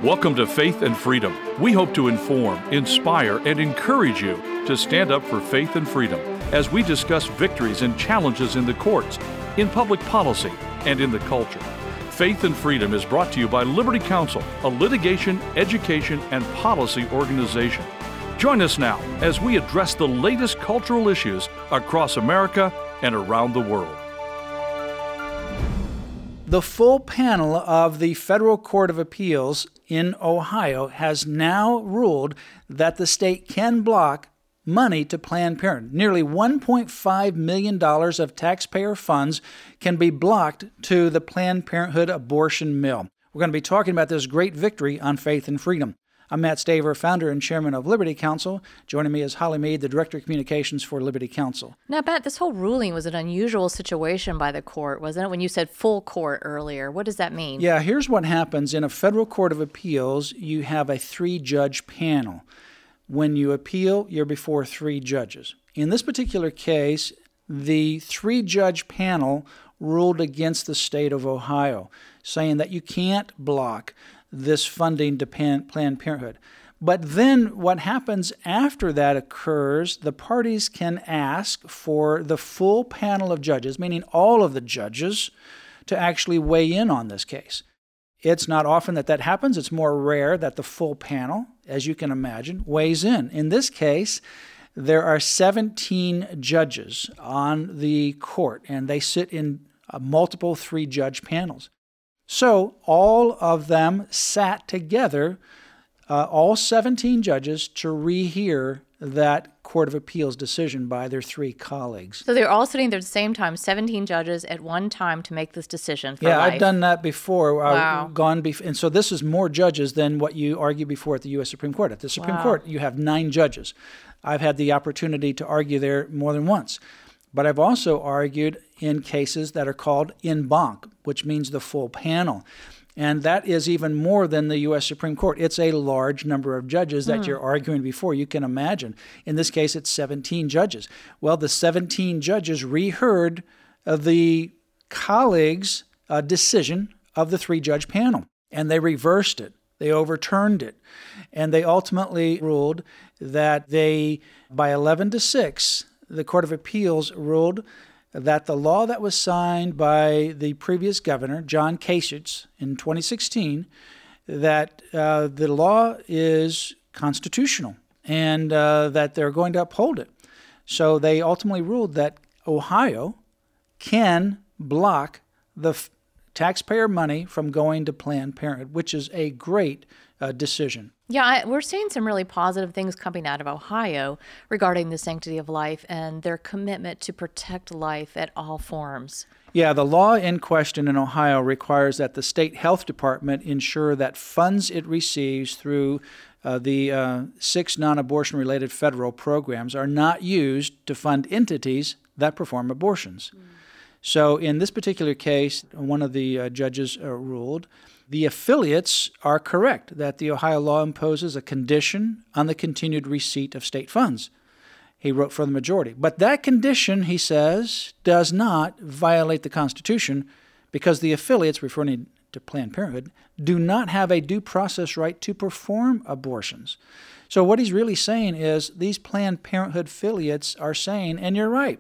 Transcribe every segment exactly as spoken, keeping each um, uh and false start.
Welcome to Faith and Freedom. We hope to inform, inspire, and encourage you to stand up for faith and freedom as we discuss victories and challenges in the courts, in public policy, and in the culture. Faith and Freedom is brought to you by Liberty Counsel, a litigation, education, and policy organization. Join us now as we address the latest cultural issues across America and around the world. The full panel of the Federal Court of Appeals in Ohio has now ruled that the state can block money to Planned Parenthood. Nearly one point five million dollars of taxpayer funds can be blocked to the Planned Parenthood abortion mill. We're going to be talking about this great victory on Faith and Freedom. I'm Matt Staver, founder and chairman of Liberty Counsel. Joining me is Holly Mead, the director of communications for Liberty Counsel. Now, Matt, this whole ruling was an unusual situation by the court, wasn't it? When you said full court earlier, what does that mean? Yeah, here's what happens. In a federal court of appeals, you have a three-judge panel. When you appeal, you're before three judges. In this particular case, the three-judge panel ruled against the state of Ohio, saying that you can't block this funding to Planned Parenthood. But then what happens after that occurs, the parties can ask for the full panel of judges, meaning all of the judges, to actually weigh in on this case. It's not often that that happens. It's more rare that the full panel, as you can imagine, weighs in. In this case, there are seventeen judges on the court, and they sit in uh, multiple three-judge panels. So all of them sat together, uh, all seventeen judges, to rehear that Court of Appeals decision by their three colleagues. So they're all sitting there at the same time, seventeen judges at one time to make this decision for yeah, life. I've done that before. Wow. I've gone bef- and so this is more judges than what you argue before at the U S Supreme Court. At the Supreme Wow. Court, you have nine judges. I've had the opportunity to argue there more than once. But I've also argued in cases that are called en banc, which means the full panel. And that is even more than the U S Supreme Court. It's a large number of judges that mm. you're arguing before. You can imagine. In this case, it's seventeen judges. Well, the seventeen judges reheard uh, the colleagues' uh, decision of the three-judge panel, and they reversed it. They overturned it. And they ultimately ruled that they, by eleven to six, the Court of Appeals ruled that the law that was signed by the previous governor, John Kasich, in twenty sixteen, that uh, the law is constitutional and uh, that they're going to uphold it. So they ultimately ruled that Ohio can block the f- taxpayer money from going to Planned Parenthood, which is a great uh, decision. Yeah, I, we're seeing some really positive things coming out of Ohio regarding the sanctity of life and their commitment to protect life at all forms. Yeah, the law in question in Ohio requires that the state health department ensure that funds it receives through uh, the uh, six non-abortion related federal programs are not used to fund entities that perform abortions. Mm. So in this particular case, one of the uh, judges uh, ruled the affiliates are correct that the Ohio law imposes a condition on the continued receipt of state funds. He wrote for the majority. But that condition, he says, does not violate the Constitution because the affiliates, referring to Planned Parenthood, do not have a due process right to perform abortions. So what he's really saying is these Planned Parenthood affiliates are saying, and you're right,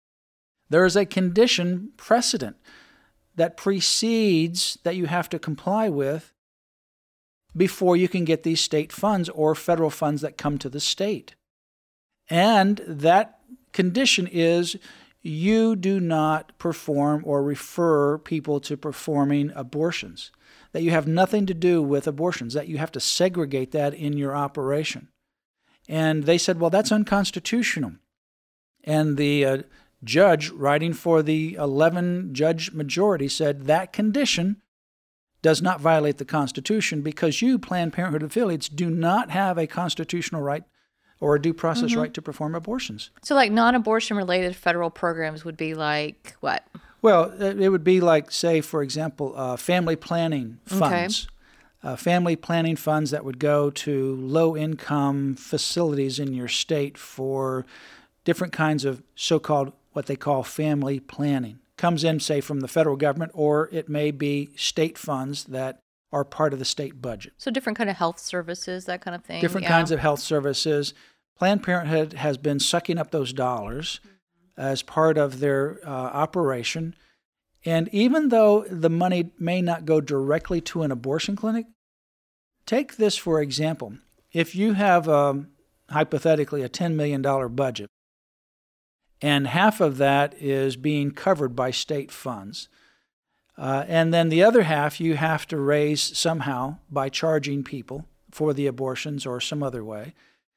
there is a condition precedent that precedes that you have to comply with before you can get these state funds or federal funds that come to the state. And that condition is you do not perform or refer people to performing abortions, that you have nothing to do with abortions, that you have to segregate that in your operation. And they said, well, that's unconstitutional. And the uh, judge, writing for the eleven-judge majority, said that condition does not violate the Constitution because you, Planned Parenthood affiliates, do not have a constitutional right or a due process mm-hmm. right to perform abortions. So like non-abortion related federal programs would be like what? Well, it would be like, say, for example, uh, family planning funds. Okay. Uh, family planning funds that would go to low-income facilities in your state for different kinds of so-called what they call family planning. Comes in, say, from the federal government, or it may be state funds that are part of the state budget. So different kind of health services, that kind of thing. Different yeah. kinds of health services. Planned Parenthood has been sucking up those dollars as part of their uh, operation. And even though the money may not go directly to an abortion clinic, take this for example. If you have, um, hypothetically, a ten million dollars budget, and half of that is being covered by state funds, uh, and then the other half you have to raise somehow by charging people for the abortions or some other way,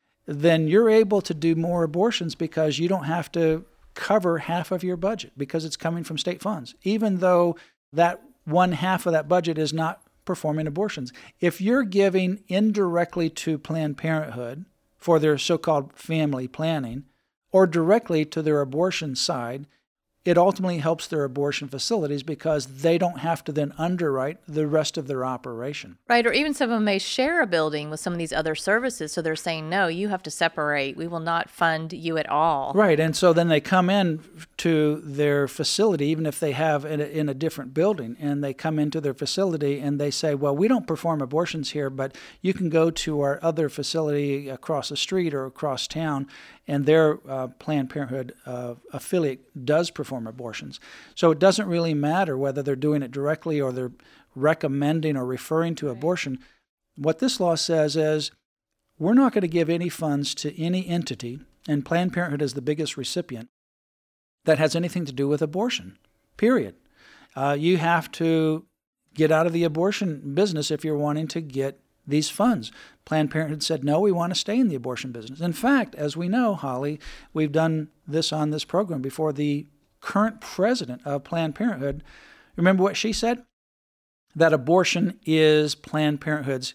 then you're able to do more abortions because you don't have to cover half of your budget because it's coming from state funds, even though that one half of that budget is not performing abortions. If you're giving indirectly to Planned Parenthood for their so-called family planning or directly to their abortion side, it ultimately helps their abortion facilities because they don't have to then underwrite the rest of their operation. Right, or even some of them may share a building with some of these other services, so they're saying, no, you have to separate. We will not fund you at all. Right, and so then they come in to their facility, even if they have in a, in a different building, and they come into their facility and they say, well, we don't perform abortions here, but you can go to our other facility across the street or across town, and their uh, Planned Parenthood uh, affiliate does perform abortions. So it doesn't really matter whether they're doing it directly or they're recommending or referring to abortion. What this law says is we're not going to give any funds to any entity, and Planned Parenthood is the biggest recipient, that has anything to do with abortion, period. Uh, you have to get out of the abortion business if you're wanting to get these funds. Planned Parenthood said, no, we want to stay in the abortion business. In fact, as we know, Holly, we've done this on this program before, the current president of Planned Parenthood, remember what she said? That abortion is Planned Parenthood's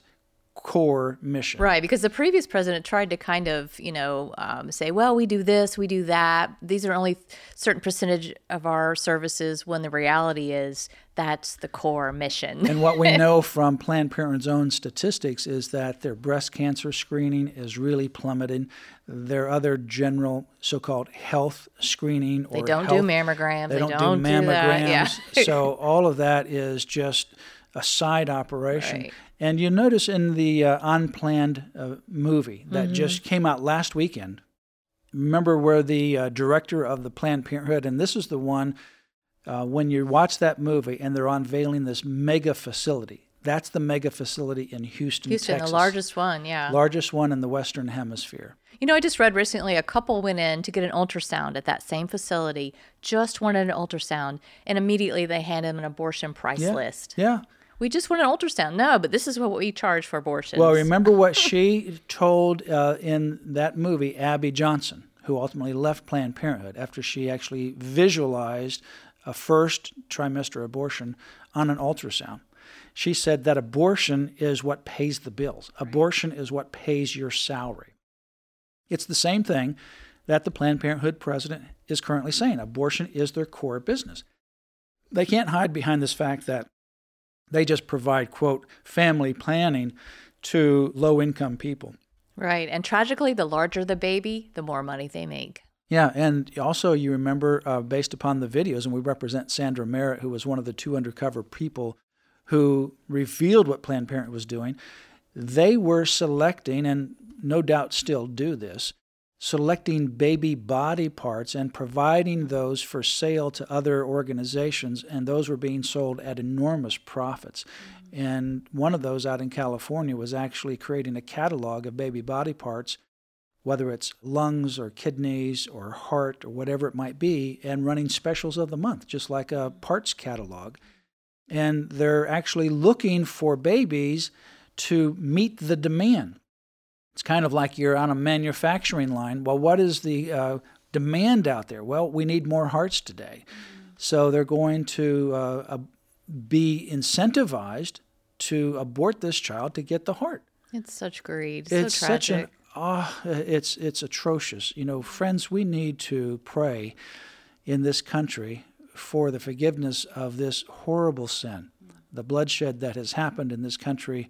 core mission. Right, because the previous president tried to kind of, you know, um, say, well, we do this, we do that. These are only certain percentage of our services, when the reality is that's the core mission. And what we know from Planned Parenthood's own statistics is that their breast cancer screening is really plummeting. Their other general so-called health screening or They don't health, do mammograms. They, They don't, don't do do mammograms. that, yeah. So all of that is just a side operation. Right. And you notice in the uh, Unplanned uh, movie that mm-hmm. just came out last weekend, remember where the uh, director of the Planned Parenthood, and this is the one, uh, when you watch that movie and they're unveiling this mega facility, that's the mega facility in Houston, Houston, Texas. the largest one, yeah. Largest one in the Western Hemisphere. You know, I just read recently a couple went in to get an ultrasound at that same facility, just wanted an ultrasound, and immediately they handed them an abortion price yeah. list. Yeah. We just want an ultrasound. No, but this is what we charge for abortions. Well, remember what she told uh, in that movie, Abby Johnson, who ultimately left Planned Parenthood after she actually visualized a first trimester abortion on an ultrasound. She said that abortion is what pays the bills. Right. Abortion is what pays your salary. It's the same thing that the Planned Parenthood president is currently saying. Abortion is their core business. They can't hide behind this fact that they just provide, quote, family planning to low-income people. Right. And tragically, the larger the baby, the more money they make. Yeah, and also you remember, uh, based upon the videos, and we represent Sandra Merritt, who was one of the two undercover people who revealed what Planned Parenthood was doing, they were selecting, and no doubt still do this, selecting baby body parts and providing those for sale to other organizations, and those were being sold at enormous profits. Mm-hmm. And one of those out in California was actually creating a catalog of baby body parts, whether it's lungs or kidneys or heart or whatever it might be, and running specials of the month, just like a parts catalog. And they're actually looking for babies to meet the demand. It's kind of like you're on a manufacturing line. Well, what is the uh, demand out there? Well, we need more hearts today. Mm-hmm. So they're going to uh, uh, be incentivized to abort this child to get the heart. It's such greed. It's, it's so tragic. such an oh, it's it's atrocious. You know, friends, we need to pray in this country for the forgiveness of this horrible sin, the bloodshed that has happened in this country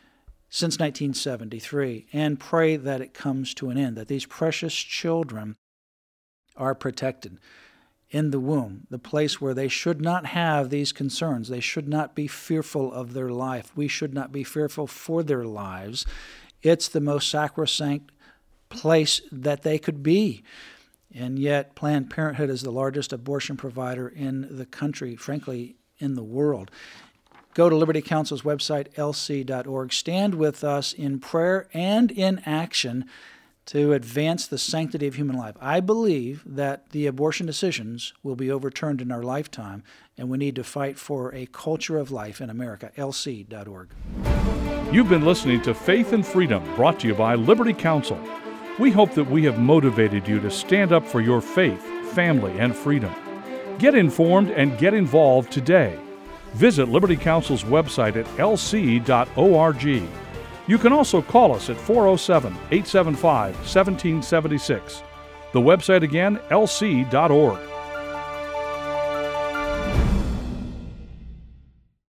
since nineteen seventy-three, and pray that it comes to an end, that these precious children are protected. in the womb, the place where they should not have these concerns. They should not be fearful of their life. We should not be fearful for their lives. It's the most sacrosanct place that they could be. And yet Planned Parenthood is the largest abortion provider in the country, frankly, in the world. Go to Liberty Counsel's website, L C dot org. Stand with us in prayer and in action to advance the sanctity of human life. I believe that the abortion decisions will be overturned in our lifetime, and we need to fight for a culture of life in America. L C dot org. You've been listening to Faith and Freedom, brought to you by Liberty Counsel. We hope that we have motivated you to stand up for your faith, family, and freedom. Get informed and get involved today. Visit Liberty Counsel's website at L C dot org. You can also call us at four oh seven, eight seven five, one seven seven six. The website again, L C dot org.